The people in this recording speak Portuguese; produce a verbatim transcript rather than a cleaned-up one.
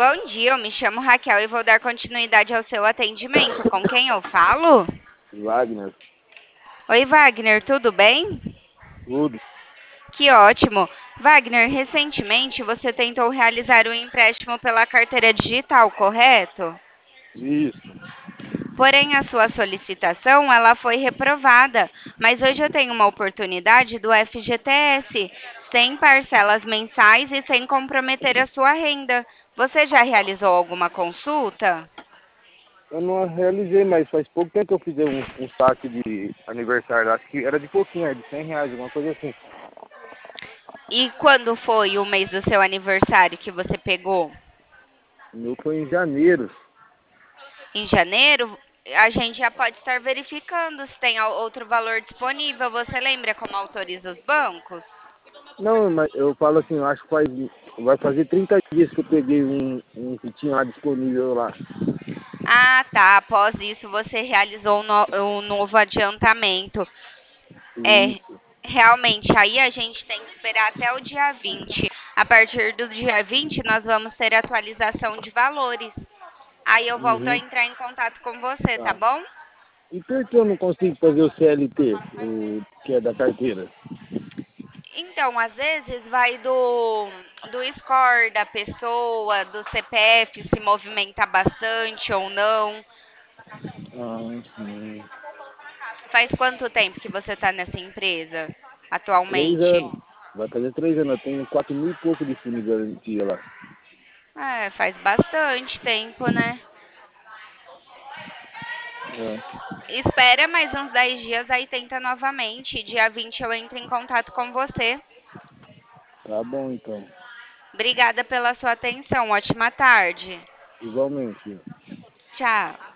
Bom dia, eu me chamo Raquel e vou dar continuidade ao seu atendimento. Com quem eu falo? Wagner, Oi, Wagner, tudo bem? tudo. Que ótimo. Wagner, recentemente você tentou realizar um empréstimo pela carteira digital, correto? Isso. Porém, a sua solicitação ela foi reprovada, mas hoje eu tenho uma oportunidade do F G T S, sem parcelas mensais e sem comprometer a sua renda. Você já realizou alguma consulta? Eu não realizei, mas faz pouco tempo que eu fiz um, um saque de aniversário. Acho que era de pouquinho, era de cem reais, alguma coisa assim. E quando foi o mês do seu aniversário que você pegou? O meu foi em janeiro. Em janeiro? A gente já pode estar verificando se tem al- outro valor disponível. Você lembra como autoriza os bancos? Não, mas eu falo assim, eu acho que faz, vai fazer trinta dias que eu peguei um, um que tinha lá disponível lá. Ah, tá. Após isso, você realizou um, no- um novo adiantamento. É, Isso. realmente, aí a gente tem que esperar até o dia vinte. A partir do dia vinte, nós vamos ter atualização de valores. Aí eu volto a Uhum. entrar em contato com você, tá Tá. bom? E por que eu não consigo fazer o C L T, o que é da carteira? Então, às vezes vai do, do score da pessoa, do C P F, se movimenta bastante ou não. Ah, sim. Faz quanto tempo que você está nessa empresa Três atualmente? anos. Vai fazer três anos. Eu tenho quatro mil e pouco de fundo de garantia lá. É, faz bastante tempo, né? É. Espera mais uns dez dias, aí tenta novamente. Dia vinte eu entro em contato com você. Tá bom, então. Obrigada pela sua atenção. Ótima tarde. Igualmente. Tchau.